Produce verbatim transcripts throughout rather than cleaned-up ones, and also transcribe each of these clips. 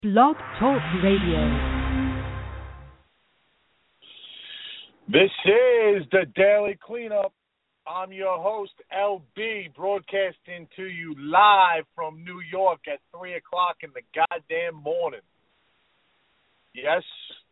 Blog Talk Radio. This is the Daily Cleanup. I'm your host, L B, broadcasting to you live from New York at three o'clock in the goddamn morning. Yes,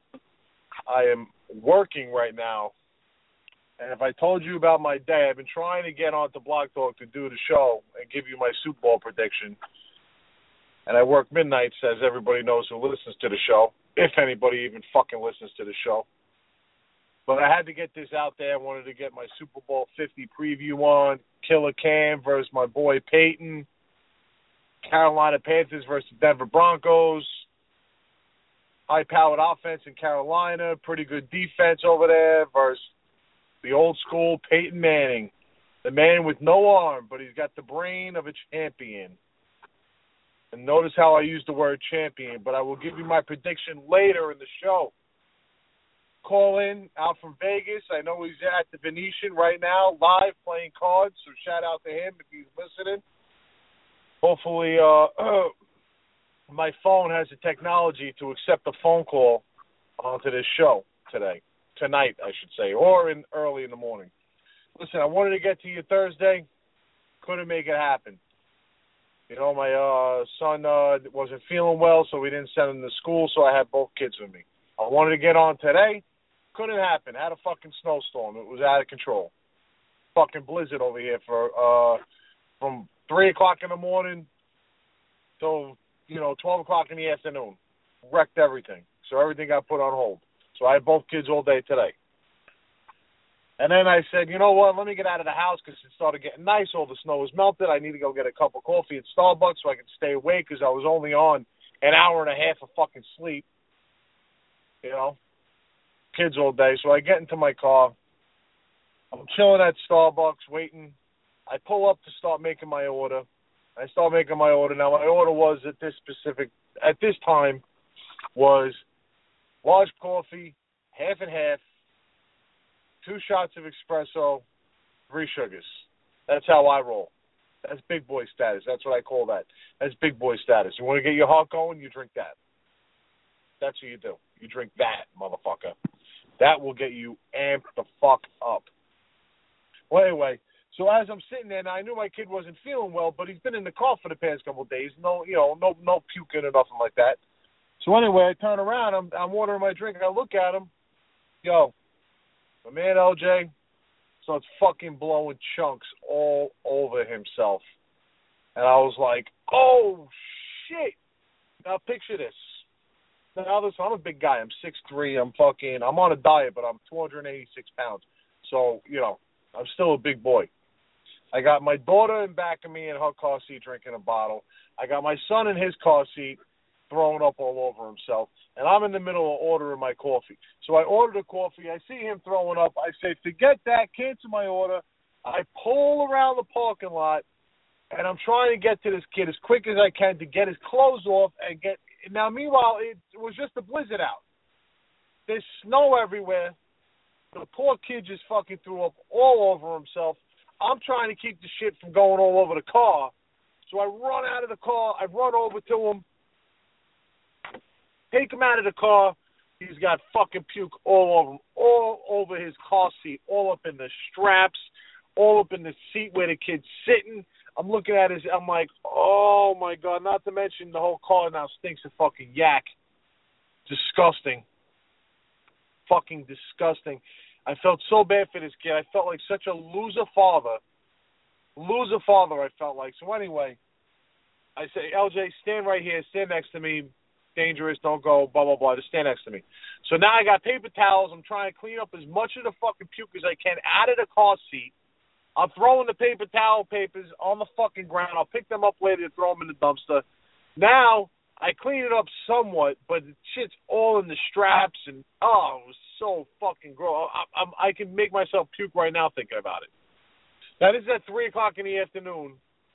I am working right now. And if I told you about my day, I've been trying to get onto Blog Talk to do the show and give you my Super Bowl prediction. And I work midnights, as everybody knows who listens to the show, if anybody even fucking listens to the show. But I had to get this out there. I wanted to get my Super Bowl fifty preview on. Killer Cam versus my boy Peyton. Carolina Panthers versus Denver Broncos. High-powered offense in Carolina. Pretty good defense over there versus the old school Peyton Manning. The man with no arm, but he's got the brain of a champion. And notice how I use the word champion, but I will give you my prediction later in the show. Call in out from Vegas. I know he's at the Venetian right now, live playing cards, so shout out to him if he's listening. Hopefully uh, my phone has the technology to accept a phone call onto this show today, tonight I should say, or in early in the morning. Listen, I wanted to get to you Thursday, couldn't make it happen. You know, my uh, son uh, wasn't feeling well, so we didn't send him to school, so I had both kids with me. I wanted to get on today. Couldn't happen. Had a fucking snowstorm. It was out of control. Fucking blizzard over here for uh, from three o'clock in the morning till, you know, twelve o'clock in the afternoon. Wrecked everything. So everything got put on hold. So I had both kids all day today. And then I said, you know what, let me get out of the house because it started getting nice. All the snow was melted. I need to go get a cup of coffee at Starbucks so I could stay awake because I was only on an hour and a half of fucking sleep. You know, kids all day. So I get into my car. I'm chilling at Starbucks waiting. I pull up to start making my order. I start making my order. Now, my order was at this specific, at this time, was large coffee, half and half, two shots of espresso, three sugars. That's how I roll. That's big boy status. That's what I call that. That's big boy status. You want to get your heart going, you drink that. That's what you do. You drink that, motherfucker. That will get you amped the fuck up. Well, anyway, so as I'm sitting there, now I knew my kid wasn't feeling well, but he's been in the car for the past couple of days. No, you know, no, no puking or nothing like that. So anyway, I turn around. I'm, I'm ordering my drink, and I look at him. Yo, my man L J starts fucking blowing chunks all over himself. And I was like, oh, shit. Now picture this. Now listen, I'm a big guy. I'm six three. I'm fucking, I'm on a diet, but I'm two hundred eighty-six pounds. So, you know, I'm still a big boy. I got my daughter in back of me in her car seat drinking a bottle. I got my son in his car seat throwing up all over himself. And I'm in the middle of ordering my coffee. So I ordered a coffee. I see him throwing up. I say, forget that. Cancel my order. I pull around the parking lot, and I'm trying to get to this kid as quick as I can to get his clothes off and get. Now, meanwhile, it was just a blizzard out. There's snow everywhere. The poor kid just fucking threw up all over himself. I'm trying to keep the shit from going all over the car. So I run out of the car. I run over to him. Take him out of the car. He's got fucking puke all over him, all over his car seat, all up in the straps, all up in the seat where the kid's sitting. I'm looking at his, I'm like, oh my God, not to mention the whole car now stinks of fucking yak. Disgusting. Fucking disgusting. I felt so bad for this kid. I felt like such a loser father. Loser father, I felt like. So anyway, I say, L J, stand right here, stand next to me. Dangerous, don't go, blah, blah, blah. Just stand next to me. So now I got paper towels. I'm trying to clean up as much of the fucking puke as I can out of the car seat. I'm throwing the paper towel papers on the fucking ground. I'll pick them up later and throw them in the dumpster. Now, I clean it up somewhat, but the shit's all in the straps, and, oh, it was so fucking gross. I, I, I can make myself puke right now thinking about it. That is at three o'clock in the afternoon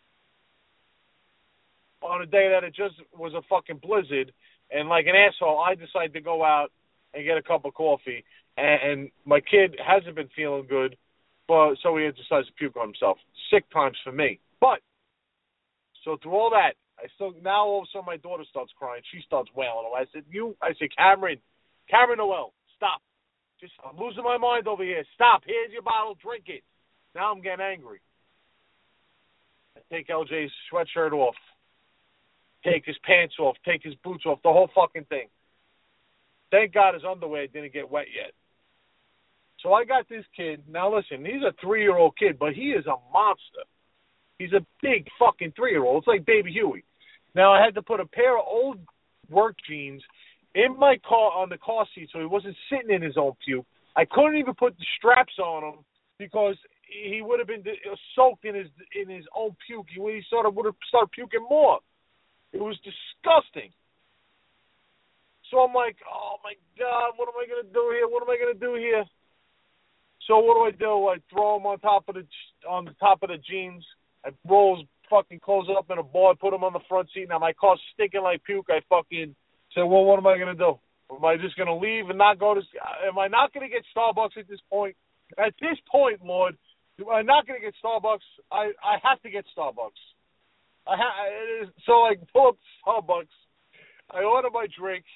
on a day that it just was a fucking blizzard, and like an asshole, I decided to go out and get a cup of coffee, and, and my kid hasn't been feeling good, but so he decides to puke on himself. Sick times for me. But, so through all that, I still now all of a sudden my daughter starts crying. She starts wailing. I said, "You," I said, "Cameron, Cameron Noel, stop! Just I'm losing my mind over here. Stop! Here's your bottle. Drink it." Now I'm getting angry. I take L J's sweatshirt off, take his pants off, take his boots off, the whole fucking thing. Thank God his underwear didn't get wet yet. So I got this kid. Now listen, he's a three-year-old kid, but he is a monster. He's a big fucking three-year-old. It's like Baby Huey. Now I had to put a pair of old work jeans in my car on the car seat so he wasn't sitting in his own puke. I couldn't even put the straps on him because he would have been soaked in his in his own puke. He, he sort of would have started puking more. It was disgusting. So I'm like, oh my God, what am I gonna do here? What am I gonna do here? So what do I do? I throw him on top of the on the top of the jeans. I roll his fucking clothes up in a ball. I put him on the front seat. Now my car's stinking like puke. I fucking said, well, what am I gonna do? Am I just gonna leave and not go to? Am I not gonna get Starbucks at this point? At this point, Lord, am I not gonna get Starbucks? I I have to get Starbucks. I ha- it is, so I pull up Starbucks. I order my drink.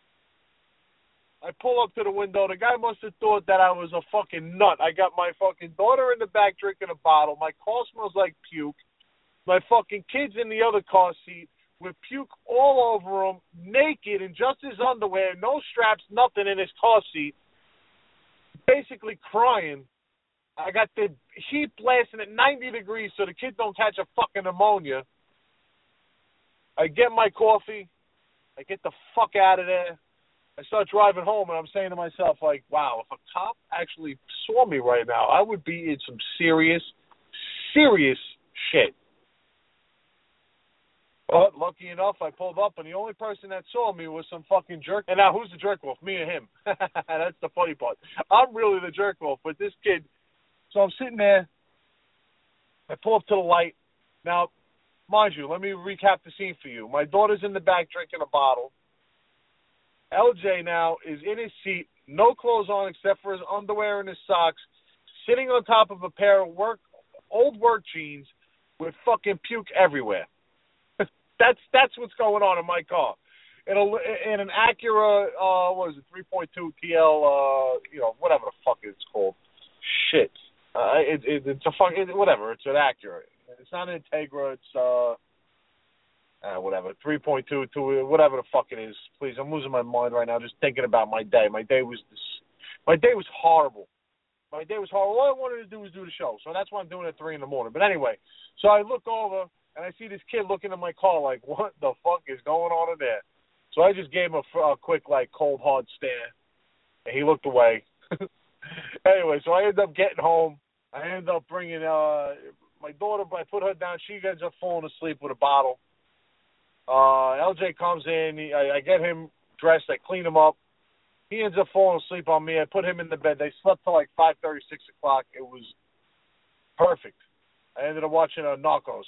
I pull up to the window. The guy must have thought that I was a fucking nut. I got my fucking daughter in the back drinking a bottle. My car smells like puke. My fucking kid's in the other car seat with puke all over him, naked in just his underwear, no straps, nothing in his car seat, basically crying. I got the heat blasting at ninety degrees so the kids don't catch a fucking pneumonia. I get my coffee. I get the fuck out of there. I start driving home, and I'm saying to myself, like, wow, if a cop actually saw me right now, I would be in some serious, serious shit. But lucky enough, I pulled up, and the only person that saw me was some fucking jerk. And now, who's the jerk-off? Me or him? That's the funny part. I'm really the jerk-off, but this kid. So I'm sitting there. I pull up to the light. Now, mind you, let me recap the scene for you. My daughter's in the back drinking a bottle. L J now is in his seat, no clothes on except for his underwear and his socks, sitting on top of a pair of work, old work jeans with fucking puke everywhere. that's that's what's going on in my car. In, a, in an Acura, uh, what is it, three point two T L, uh, you know, whatever the fuck it's called. Shit. Uh, it, it, it's a fuck, it, whatever. It's an Acura. It's not an Integra. It's uh. Uh, whatever, three point two, two, whatever the fuck it is. Please, I'm losing my mind right now just thinking about my day. My day was this, my day was horrible. My day was horrible. All I wanted to do was do the show, so that's why I'm doing it at three in the morning. But anyway, so I look over, and I see this kid looking at my car like, what the fuck is going on in there? So I just gave him a, a quick, like, cold, hard stare, and he looked away. Anyway, so I ended up getting home. I ended up bringing uh, my daughter, I put her down. She ends up falling asleep with a bottle. Uh, L J comes in. He, I, I get him dressed. I clean him up. He ends up falling asleep on me. I put him in the bed. They slept till like five thirty, six o'clock. It was perfect. I ended up watching uh, Narcos.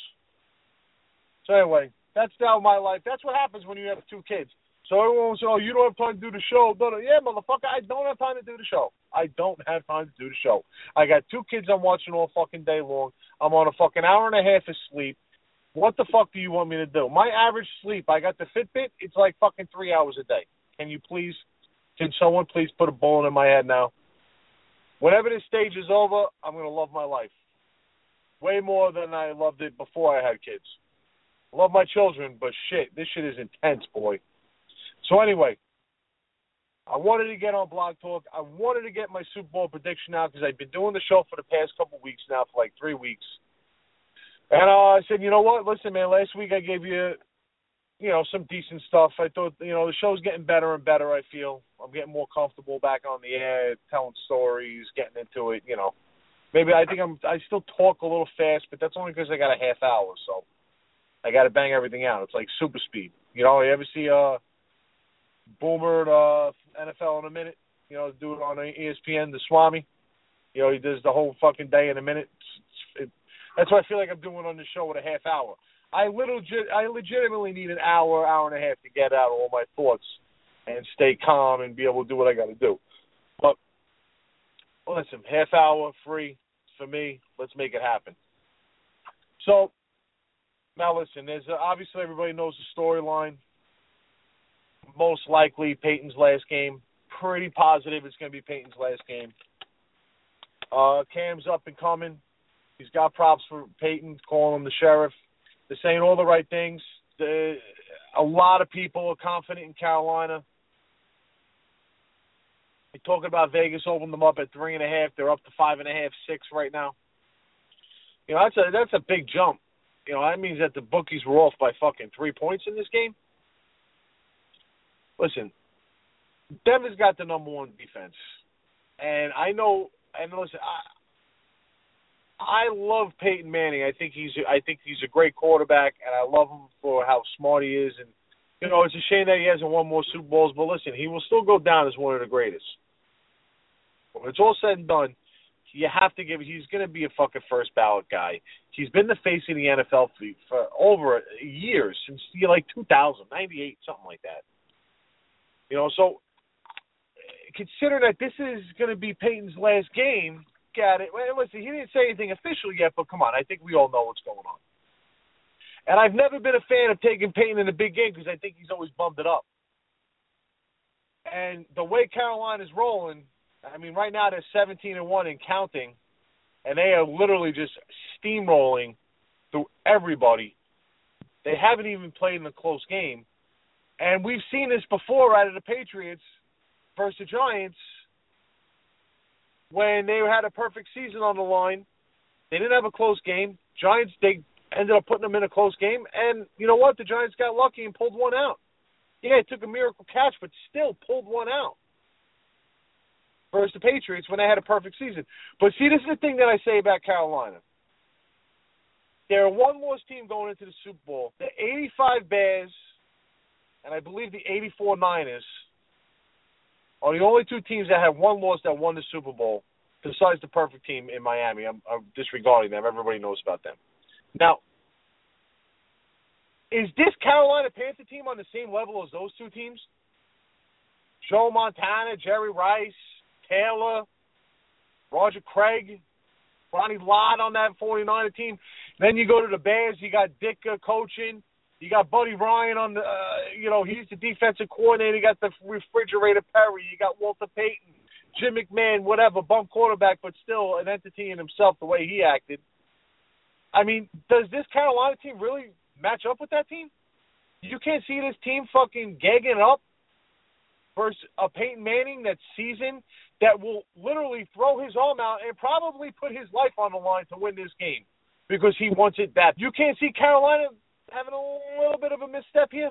So anyway, that's now my life. That's what happens when you have two kids. So everyone will say, oh, you don't have time to do the show. Yeah, motherfucker, I don't have time to do the show. I don't have time to do the show. I got two kids I'm watching all fucking day long. I'm on a fucking hour and a half of sleep. What the fuck do you want me to do? My average sleep, I got the Fitbit, it's like fucking three hours a day. Can you please, can someone please put a bullet in my head now? Whenever this stage is over, I'm going to love my life. Way more than I loved it before I had kids. I love my children, but shit, this shit is intense, boy. So anyway, I wanted to get on Blog Talk. I wanted to get my Super Bowl prediction out because I've been doing the show for the past couple weeks now, for like three weeks. And uh, I said, you know what? Listen, man, last week I gave you, you know, some decent stuff. I thought, you know, the show's getting better and better, I feel. I'm getting more comfortable back on the air, telling stories, getting into it, you know. Maybe I think I'm, I still talk a little fast, but that's only because I got a half hour, so I got to bang everything out. It's like super speed. You know, you ever see uh, Boomer at uh, N F L in a minute? You know, do it on E S P N, the Swami. You know, he does the whole fucking day in a minute. It's, it, That's what I feel like I'm doing on the show with a half hour. I little, I legitimately need an hour, hour and a half to get out all my thoughts and stay calm and be able to do what I got to do. But listen, half hour free for me. Let's make it happen. So Now, listen, there's uh, obviously everybody knows the storyline. Most likely Peyton's last game. Pretty positive it's going to be Peyton's last game. Uh, Cam's up and coming. He's got props for Peyton, calling him the sheriff. They're saying all the right things. The, a lot of people are confident in Carolina. They're talking about Vegas opening them up at three and a half. They're up to five and a half, six right now. You know, that's a that's a big jump. You know, that means that the bookies were off by fucking three points in this game. Listen, Denver's got the number one defense. And I know, and listen, I, I love Peyton Manning. I think he's I think he's a great quarterback, and I love him for how smart he is. And, you know, it's a shame that he hasn't won more Super Bowls, but listen, he will still go down as one of the greatest. When it's all said and done, you have to give, he's going to be a fucking first ballot guy. He's been the face of the N F L for, for over years, since like two thousand, ninety-eight, something like that. You know, so consider that this is going to be Peyton's last game. Got it. Well, listen, he didn't say anything official yet, but come on, I think we all know what's going on. And I've never been a fan of taking Peyton in a big game because I think he's always bummed it up. And the way Carolina's rolling, I mean, right now they're seventeen and one and counting, and they are literally just steamrolling through everybody. They haven't even played in a close game. And we've seen this before out of the Patriots versus the Giants when they had a perfect season on the line. They didn't have a close game. Giants, they ended up putting them in a close game. And you know what? The Giants got lucky and pulled one out. Yeah, it took a miracle catch, but still pulled one out versus the Patriots when they had a perfect season. But see, this is the thing that I say about Carolina. They're a one-loss team going into the Super Bowl. The eighty-five Bears and I believe the eighty-four Niners are the only two teams that have one loss that won the Super Bowl, besides the perfect team in Miami. I'm, I'm disregarding them. Everybody knows about them. Now, is this Carolina Panther team on the same level as those two teams? Joe Montana, Jerry Rice, Taylor, Roger Craig, Ronnie Lott on that 49er team. Then you go to the Bears, you got Ditka coaching. You got Buddy Ryan on the, uh, you know, he's the defensive coordinator. You got the refrigerator Perry. You got Walter Payton, Jim McMahon, whatever, bum quarterback, but still an entity in himself the way he acted. I mean, does this Carolina team really match up with that team? You can't see this team fucking gagging up versus a Peyton Manning that's seasoned that will literally throw his arm out and probably put his life on the line to win this game because he wants it that. You can't see Carolina having a little bit of a misstep here?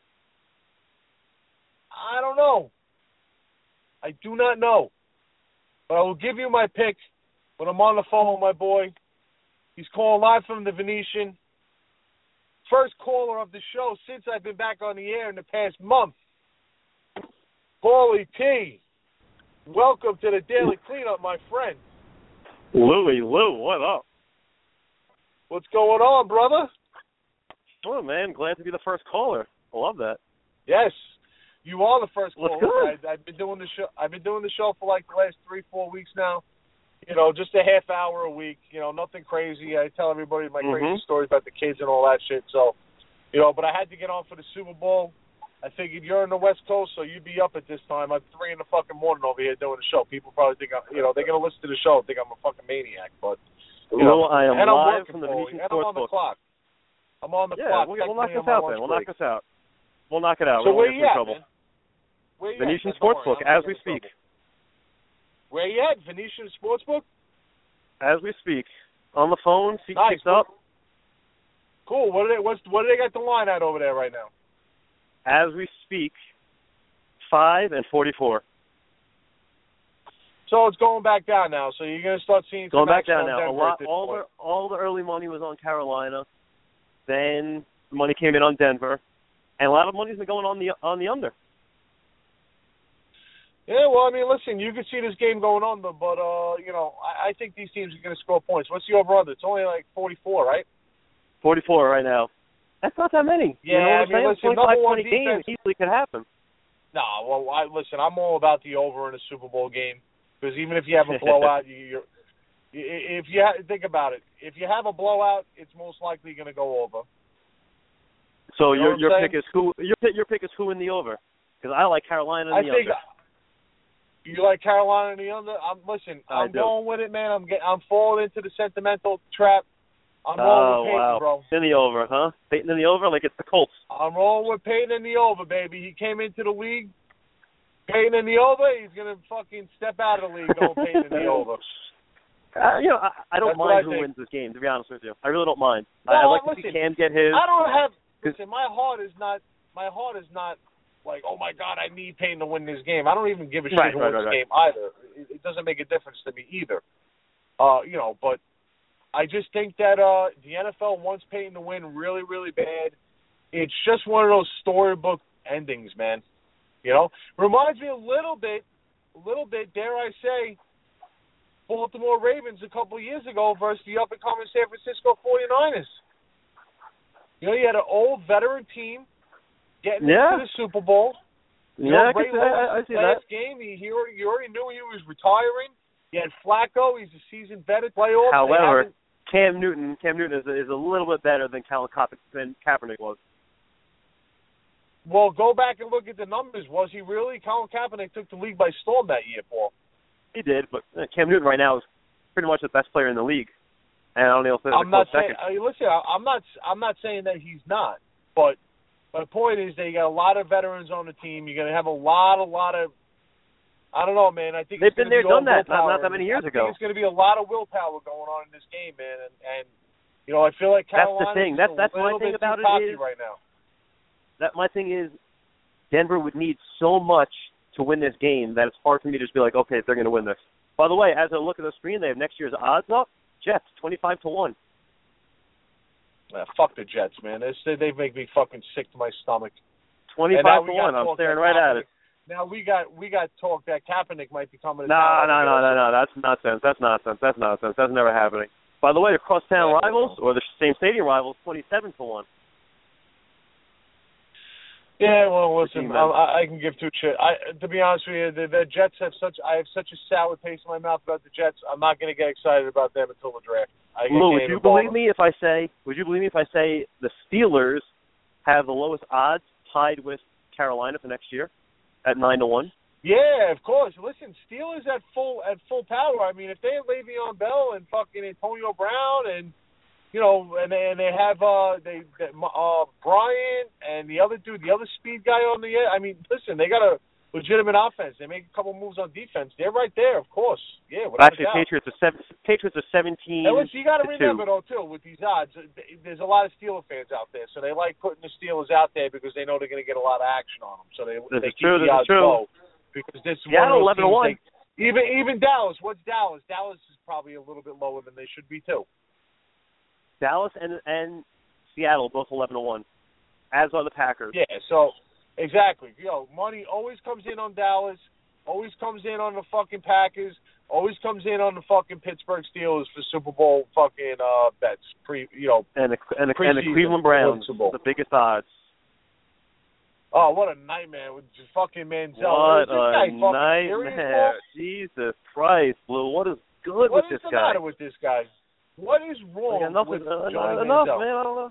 I don't know. I do not know. But I will give you my pick when I'm on the phone with my boy. He's calling live from the Venetian. First caller of the show since I've been back on the air in the past month. Paulie T, welcome to the Daily Cleanup, my friend. Louie Lou, what up? What's going on, brother? Oh, man, glad to be the first caller. I love that. Yes, you are the first What's caller. good? I, I've been doing the show. I've been doing the show for like the last three, four weeks now. You know, just a half hour a week. You know, nothing crazy. I tell everybody my mm-hmm. crazy stories about the kids and all that shit. So, you know, but I had to get on for the Super Bowl. I figured you're on the West Coast, so you'd be up at this time. I'm three in the fucking morning over here doing the show. People probably think I'm, you know, they're gonna listen to the show and think I'm a fucking maniac. But you Lou, know, I am and I'm live working from the for Venetian you, and I'm on the Sportsbook. clock. I'm on the yeah, clock. we'll, we'll knock Technically, this I'm on out then. lunch We'll break. knock this out. We'll knock it out. So we where won't you get in at, trouble. man? Where you Venetian at? Don't worry, Sportsbook, I'm not as we getting in speak. trouble. Where you at? Venetian Sportsbook? As we speak. On the phone, seat Nice. kicked up. Cool. What do they what's what do they got the line at over there right now? As we speak, five and forty-four. So it's going back down now. So you're gonna start seeing Going some back action down on now. A Denver lot, at this all point. the all the early money was on Carolina. Then the money came in on Denver, and a lot of money's been going on the on the under. Yeah, well, I mean, listen, you can see this game going on, but, but uh, you know, I, I think these teams are going to score points. What's the over-under? It's only like forty-four, right? forty-four right now. That's not that many. Yeah, you know what I I'm mean, saying? listen, twenty-five, number one twenty games defense- easily could happen. No, well, I, listen, I'm all about the over in a Super Bowl game because even if you have a blowout, you, you're, if you ha- think about it, if you have a blowout, it's most likely going to go over. So You know your what your I'm pick is who? Your pick your pick is who in the over? Because I like Carolina in I the think under. you like Carolina in the under. I'm listen. I I'm do. going with it, man. I'm getting. I'm falling into the sentimental trap. I'm Oh rolling with Peyton, wow! bro. In the over, huh? Peyton in the over, like it's the Colts. I'm rolling with Peyton in the over, baby. He came into the league. Peyton in the over. He's gonna fucking step out of the league. Going Peyton in the over. Uh, you know, I, I don't That's what I mind who think. wins this game. To be honest with you, I really don't mind. No, I, I like listen, to see Cam get his. I don't have. Listen, my heart is not. My heart is not like, oh my God, I need Peyton to win this game. I don't even give a shit Right, who right, wins right, the game either. It, it doesn't make a difference to me either. Uh, you know, but I just think that uh, the N F L wants Peyton to win really, really bad. It's just one of those storybook endings, man. You know, reminds me a little bit, a little bit, dare I say, Baltimore Ravens a couple of years ago versus the up-and-coming San Francisco forty-niners. You know, you had an old veteran team getting Yeah. into the Super Bowl. You Yeah, know, I, Ray can see, I, I Lewis' see last that. game, he, he already, you already knew he was retiring. You had Flacco, he's a seasoned veteran playoff. However, Cam Newton, Cam Newton is, is a little bit better than Colin Kaepernick, than Kaepernick was. Well, go back and look at the numbers. Was he really? Colin Kaepernick took the league by storm that year, Paul. He did, but uh, Cam Newton right now is pretty much the best player in the league, and I don't know if I'm not saying. second. I mean, listen, I, I'm not. I'm not saying that he's not. But my point is, they got a lot of veterans on the team. You're going to have a lot, a lot of. I don't know, man. I think They've it's been gonna there, be all done that, not, willpower. not that many years I ago. think it's going to be a lot of willpower going on in this game, man. And, and you know, I feel like That's the Carolina's thing. That's- that's a my little thing bit about too it cocky is- right now. That my thing is, Denver would need so much to win this game that it's hard for me to just be like, okay, they're going to win this. By the way, as I look at the screen, they have next year's odds up. Jets twenty-five to one. Uh, fuck the Jets, man. They they make me fucking sick to my stomach. Twenty-five we to got one. I'm talk staring that right at it. Now we got we got talk that Kaepernick might be coming. to No, town. no, no, no, no. That's nonsense. That's nonsense. That's nonsense. That's never happening. By the way, the crosstown rivals or the same stadium rivals, twenty-seven to one. Yeah, well, listen, team, I, I can give two shit. I, to be honest with you, the, the Jets have such. I have such a sour taste in my mouth about the Jets. I'm not going to get excited about them until the draft. I Lou, would can't you even bother. believe me if I say? Would you believe me if I say the Steelers have the lowest odds, tied with Carolina for next year, at nine to one? Yeah, of course. Listen, Steelers at full at full power. I mean, if they have Le'Veon Bell and fucking Antonio Brown and you know, and they, and they have uh they, they uh Bryant and the other dude, the other speed guy on the. I mean, listen, they got a legitimate offense. They make a couple moves on defense. They're right there, of course. Yeah, without Actually, a doubt. Patriots are seven, Patriots are seventeen. And listen, you got to to remember two. though too with these odds, there's a lot of Steeler fans out there, so they like putting the Steelers out there because they know they're going to get a lot of action on them. So they This they is keep true, the this is odds true. low because this is Yeah, one of those eleven to teams one. they- even even Dallas. What's Dallas? Dallas is probably a little bit lower than they should be too. Dallas and and Seattle both eleven to one, as are the Packers. Yeah, so exactly. You know, money always comes in on Dallas, always comes in on the fucking Packers, always comes in on the fucking Pittsburgh Steelers for Super Bowl fucking uh, bets. Pre, you know, And the and the, and the Preseason Cleveland Browns, Super Bowl. the biggest odds. oh, what a nightmare with just fucking Manziel. What Is this guy a fucking serious, nightmare! Paul? Jesus Christ, Blue. What is good What with is this the guy? matter with this guy? What is wrong Like, enough with is uh, Johnny enough, Manziel? man. I don't know.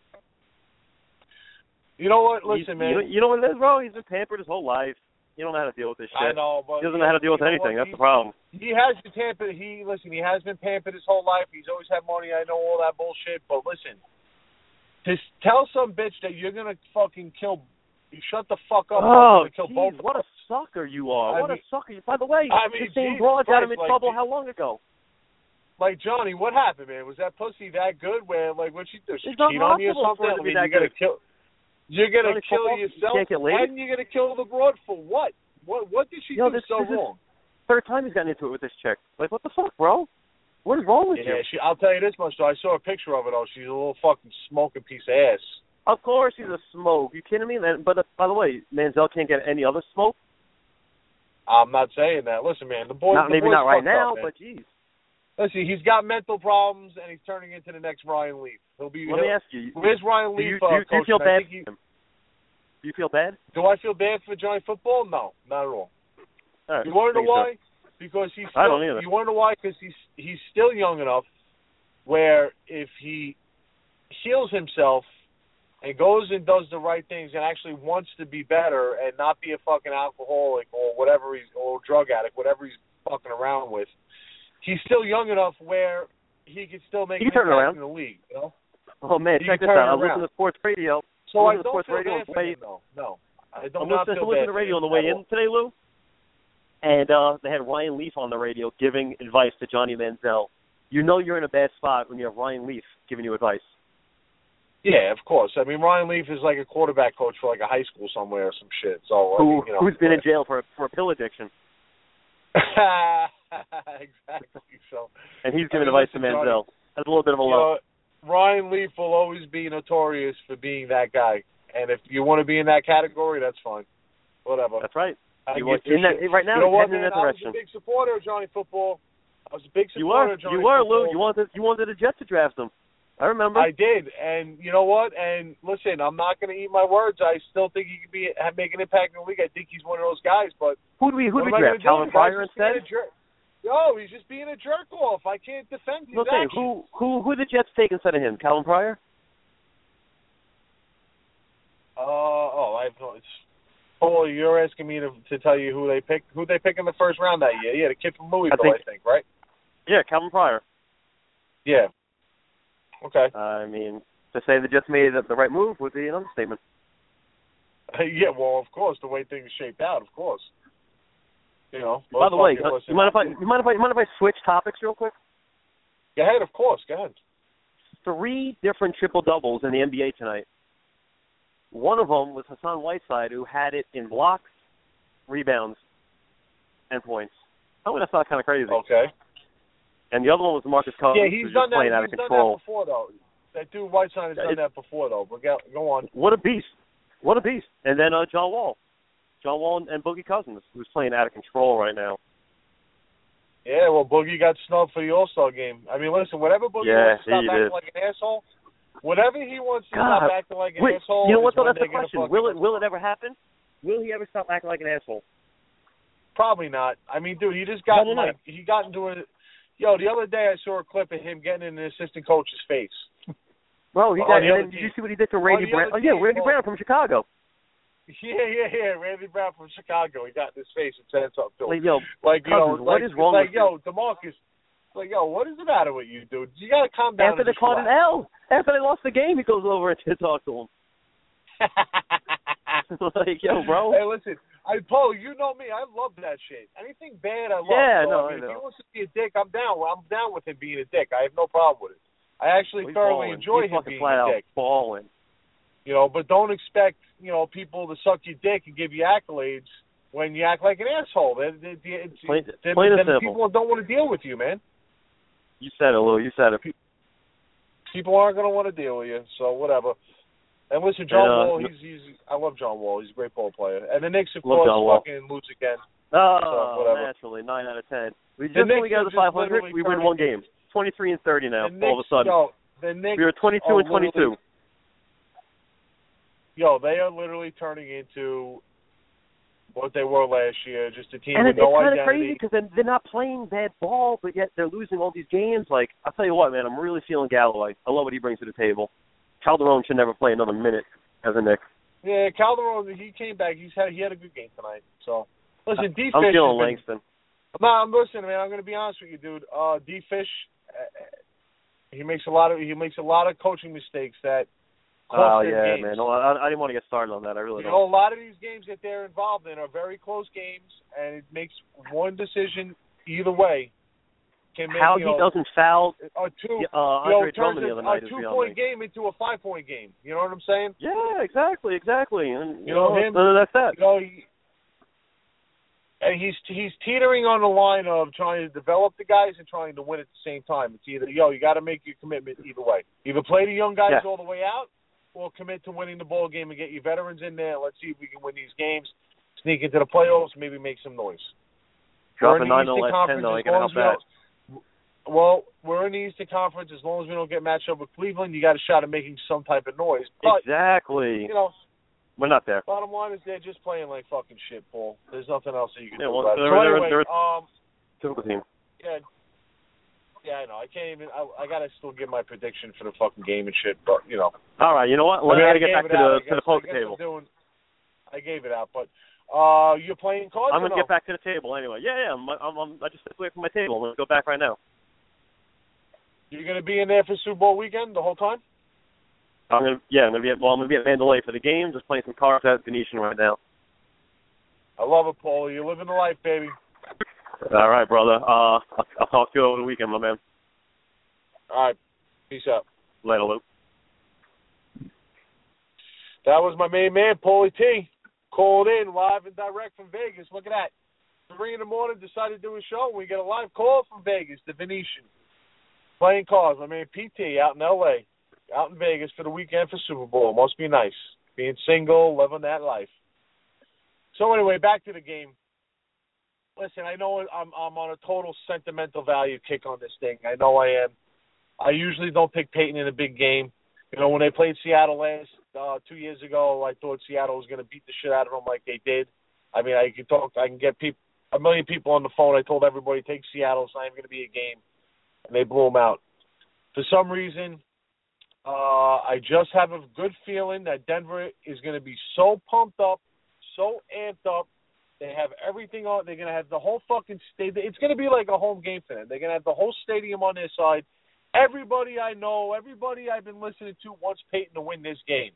You know what? Listen, you, man. You know, you know what it is, bro? He's been pampered his whole life. You don't know how to deal with this shit. I know, but He doesn't know how to deal with you know anything. what? That's He- the problem. He has been pampered. He listen. He has been pampered his whole life. He's always had money. I know all that bullshit. But listen, just tell some bitch that you're gonna fucking kill. You shut the fuck up. Oh, I'm gonna kill geez, both. what a sucker you are! I what mean- a sucker! You. By the way, I mean, the same Jesus broad got him in Christ, like, trouble the- how long ago? Like Johnny, what happened, man? Was that pussy that good? Where like what she do? She It's not cheat on you or possible something? for it I to be mean, that you're gonna good. kill. You're gonna Johnny kill football, you yourself, can't get laid? and you're gonna kill the broad for what? What? What did she Yo, do this- so this is- wrong? Third time he's gotten into it with this chick. Like, what the fuck, bro? What is wrong with Yeah, you? she. I'll tell you this much though. I saw a picture of her though. She's a little fucking smoking piece of ass. Of course he's a smoke. You kidding me? Man, but uh, by the way, Manziel can't get any other smoke. I'm not saying that. Listen, man, the boy. Not the maybe boy's not right fucked now, up, man. but geez. Listen, he's got mental problems, and he's turning into the next Ryan Leaf. He'll be. Let me he'll, ask you. where's Ryan Do Leaf? you, uh, do, you, do you coaching? feel I bad think he- for him? Do you feel bad? Do I feel bad for Johnny Football? No, not at all. All right, You want to know think so. why? Because he's. Still, I don't either. You want to know why? Because he's he's still young enough, where if he heals himself and goes and does the right things and actually wants to be better and not be a fucking alcoholic or whatever he's or drug addict, whatever he's fucking around with, he's still young enough where he can still make he an can turn impact around. in the league. You know? Oh man, he check this turn out. I'm around. listening to sports radio. So I'm I don't feel radio bad for him, though. No, I don't I'm not listening, feel listening bad to the for radio him on the way at in all. today, Lou. And uh, they had Ryan Leaf on the radio giving advice to Johnny Manziel. You know you're in a bad spot when you have Ryan Leaf giving you advice. Yeah, of course. I mean, Ryan Leaf is like a quarterback coach for like a high school somewhere or some shit. So Who, I mean, you know, who's been in jail for for a pill addiction? Exactly. So. And he's giving I mean, advice to listen, Manziel. Johnny, That's a little bit of a you low. know, Ryan Leaf will always be notorious for being that guy. And if you want to be in that category, that's fine. Whatever. That's right. I You get in that, right now, you know he's what, heading in man? that I was direction. a big supporter of Johnny Football. I was a big You supporter were, of Johnny you were, Football. Lou. You wanted, you wanted the Jets to draft him. I remember. I did, and you know what? And listen, I'm not going to eat my words. I still think he could be have, make an impact in the league. I think he's one of those guys. But who do we who do we what am I draft? gonna do? Calvin The guy's Pryor just being instead? a jerk. No, he's just being a jerk off. I can't defend his Okay, actions. who who who the Jets take instead of him? Calvin Pryor? Uh oh, I have no. It's, oh, you're asking me to to tell you who they pick who they pick in the first round that year. Yeah, the kid from Louisville, I think, I think right? Yeah, Calvin Pryor. Yeah. Okay. I mean, to say the Jets made the right move would be an understatement. Yeah, well, of course, the way things shaped out, of course. You know. By the way, fucking uh, listen, you mind if I you mind if I you mind if I switch topics real quick? Go ahead, of course. Go ahead. Three different triple doubles in the N B A tonight. One of them was Hassan Whiteside, who had it in blocks, rebounds, and points. I mean, that's not kind of crazy. Okay. And the other one was Marcus Cousins, Yeah, he's who's done just playing that. out He's of done control. that before, though. That dude Whiteside has done It's, that before, though. But go, go on. What a beast! What a beast! And then uh, John Wall, John Wall and, and Boogie Cousins, who's playing out of control right now. Yeah, well, Boogie got snubbed for the All-Star game. I mean, listen, whatever Boogie Yeah, wants to stop he acting did. like an asshole, whatever he wants to God. stop acting like an Wait, asshole, you know what? is Though when that's the they're gonna question. fucking- Will it will it ever happen? Will he ever stop acting like an asshole? Probably not. I mean, dude, he just got No, no, no. like he got into a. Yo, the other day I saw a clip of him getting in an assistant coach's face. Well, he On got. the And other then did team. you see what he did to On Randy the Brown? other Oh yeah, team, Randy well- Brown from Chicago. Yeah, yeah, yeah. Randy Brown from Chicago. He got in his face and said something to him. Like, yo, Like, you know, Cousins, what like, is wrong like, with yo, DeMarcus, like, yo, what is the matter with you, dude? You got to calm down. After and they just caught an relax. L, after they lost the game, he goes over and to talk to him. Like, yo, bro. Hey, listen, I Paul, you know me. I love that shit. Anything bad, I love. Yeah, so, no, I mean, I if he know. wants to be a dick, I'm down. Well, I'm down with him being a dick. I have no problem with it. I actually He's thoroughly balling. enjoy He's him fucking being flat a out dick. balling. You know, but don't expect you know people to suck your dick and give you accolades when you act like an asshole. They, they, they, it's, Plain, then, plain and then simple. people don't want to deal with you, man. You said it, Lou. You said it. People aren't going to want to deal with you, so whatever. And listen, John And, uh, Wall, he's he's I love John Wall. He's a great ball player. And the Knicks, of Love course, John Wall. fucking lose again. Oh, So, whatever. naturally, nine out of ten. We The just when Knicks we got are to just five hundred, literally we win turning- one game. Twenty-three and thirty now. The Knicks, all of a sudden, yo, the Knicks we were twenty-two are and twenty-two. literally- Yo, they are literally turning into what they were last year, just a team And with it, no it's kind of identity. crazy because they're, they're not playing bad ball, but yet they're losing all these games. Like, I'll tell you what, man, I'm really feeling Galloway. I love what he brings to the table. Calderon should never play another minute as a Knick. Yeah, Calderon, he came back. He's had he had a good game tonight. So listen, D I'm Fish. feeling has been- Langston. No, I'm listening, man. I'm going to be honest with you, dude. Uh, D Fish, uh, he makes a lot of he makes a lot of coaching mistakes that. Oh, cost their yeah, games. man. No, I, I didn't want to get started on that. I really You don't. know, a lot of these games that they're involved in are very close games, and it makes one decision either way. Can make, How you he know, doesn't foul a two, uh, you know, Andre turns Drummond the a, other night a is beyond two-point me. game into a five-point game. You know what I'm saying? Yeah, exactly, exactly. And, you, You know, know, him- uh, that's that. You know, he, and he's he's teetering on the line of trying to develop the guys and trying to win at the same time. It's either, yo, you got to make your commitment either way. Either play the young guys Yeah. all the way out, or commit to winning the ball game and get your veterans in there. Let's see if we can win these games, sneak into the playoffs, maybe make some noise. We're Dropping in the nine in the Eastern last ten, Conference though, as ain't going to long help as we that. don't- Well, we're in the Eastern Conference. As long as we don't get matched up with Cleveland, you got a shot at making some type of noise. But, Exactly. you know, We're not there. bottom line is they're just playing like fucking shit, Paul. There's nothing else that you can Yeah, do well, about it. they're- So they're- anyway, they're- um, Typical team. yeah, Yeah, I know. I can't even. I, I gotta still give my prediction for the fucking game and shit. But you know. All right. You know what? I Let mean, me I get gave back it to out. the I to guess, the poker I guess table. I'm doing. I gave it out, but uh, you're playing cards. I'm or gonna no? get back to the table anyway. Yeah, yeah. I'm, I'm, I'm I just stepped away from my table. I'm gonna go back right now. You're gonna be in there for Super Bowl weekend the whole time? I'm gonna yeah. I'm gonna be at well. I'm gonna be at Mandalay for the game. Just playing some cards at Venetian right now. I love it, Paul. You're living the life, baby. All right, brother. Uh, I'll, I'll talk to you over the weekend, my man. All right. Peace out. Later, Luke. That was my main man, Paulie T. Called in live and direct from Vegas. Look at that. Three in the morning, decided to do a show. We get a live call from Vegas, the Venetian. Playing cards. My man P T out in L A, out in Vegas for the weekend for Super Bowl. Must be nice. Being single, living that life. So anyway, back to the game. Listen, I know I'm I'm on a total sentimental value kick on this thing. I know I am. I usually don't pick Peyton in a big game. You know, when they played Seattle last uh, two years ago, I thought Seattle was going to beat the shit out of them like they did. I mean, I can talk. I can get people, a million people on the phone. I told everybody take Seattle. It's not even going to be a game, and they blew them out. For some reason, uh, I just have a good feeling that Denver is going to be so pumped up, so amped up. They have everything on. They're going to have the whole fucking stadium. It's going to be like a home game for them. They're going to have the whole stadium on their side. Everybody I know, everybody I've been listening to wants Peyton to win this game.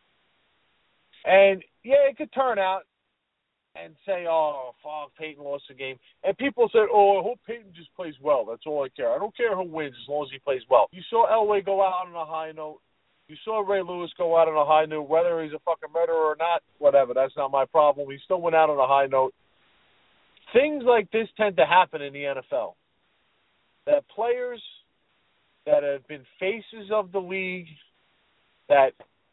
And, yeah, it could turn out and say, oh, fuck, Peyton lost the game. And people said, oh, I hope Peyton just plays well. That's all I care. I don't care who wins as long as he plays well. You saw Elway go out on a high note. You saw Ray Lewis go out on a high note. Whether he's a fucking murderer or not, whatever, that's not my problem. He still went out on a high note. Things like this tend to happen in the N F L. That players that have been faces of the league, that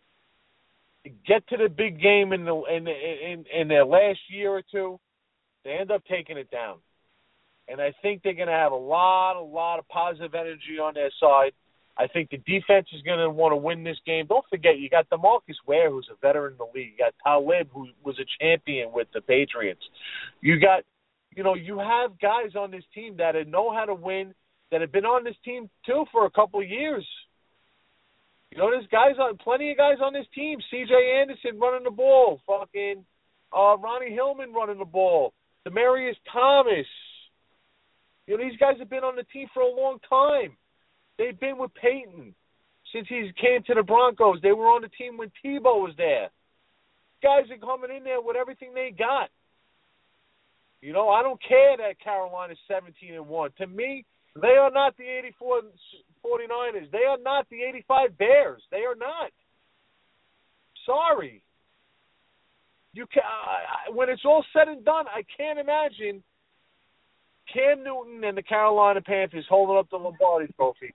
get to the big game in the in in, in their last year or two, they end up taking it down. And I think they're going to have a lot, a lot of positive energy on their side. I think the defense is going to want to win this game. Don't forget, you got DeMarcus Ware, who's a veteran in the league. You got Talib, who was a champion with the Patriots. You got, you know, you have guys on this team that know how to win, that have been on this team, too, for a couple of years. You know, there's guys on, plenty of guys on this team. C J Anderson running the ball. Fucking uh, Ronnie Hillman running the ball. Demaryius Thomas. You know, these guys have been on the team for a long time. They've been with Peyton since he came to the Broncos. They were on the team when Tebow was there. Guys are coming in there with everything they got. You know, I don't care that Carolina's seventeen and one. To me, they are not the eighty-four 49ers. They are not the eighty-five Bears. They are not. Sorry. You can, uh, when it's all said and done, I can't imagine Cam Newton and the Carolina Panthers holding up the Lombardi Trophy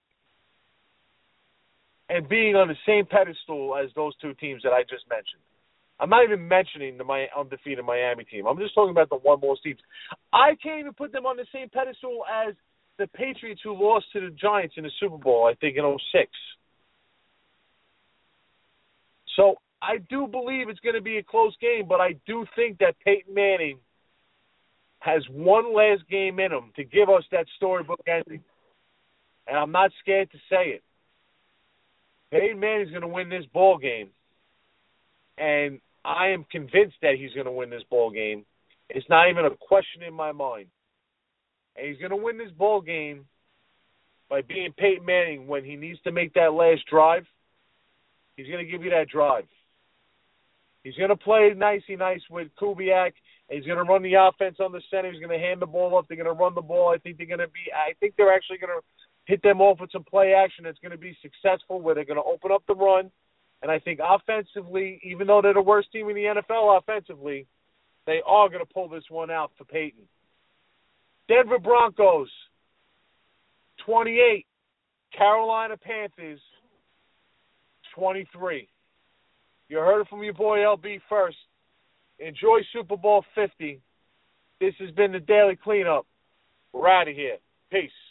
and being on the same pedestal as those two teams that I just mentioned. I'm not even mentioning the my undefeated Miami team. I'm just talking about the one-loss teams. I can't even put them on the same pedestal as the Patriots who lost to the Giants in the Super Bowl, I think, in oh six. So I do believe it's going to be a close game, but I do think that Peyton Manning has one last game in him to give us that storybook ending. And I'm not scared to say it. Peyton Manning's going to win this ball game. And I am convinced that he's going to win this ball game. It's not even a question in my mind. And he's going to win this ball game by being Peyton Manning when he needs to make that last drive. He's going to give you that drive. He's going to play nicey nice with Kubiak. He's going to run the offense on the center. He's going to hand the ball up. They're going to run the ball. I think they're going to be. I think they're actually going to hit them off with some play action that's going to be successful, where they're going to open up the run. And I think offensively, even though they're the worst team in the N F L offensively, they are going to pull this one out for Peyton. Denver Broncos, twenty-eight. Carolina Panthers, twenty-three. You heard it from your boy L B first. Enjoy Super Bowl fifty. This has been the Daily Cleanup. We're out of here. Peace.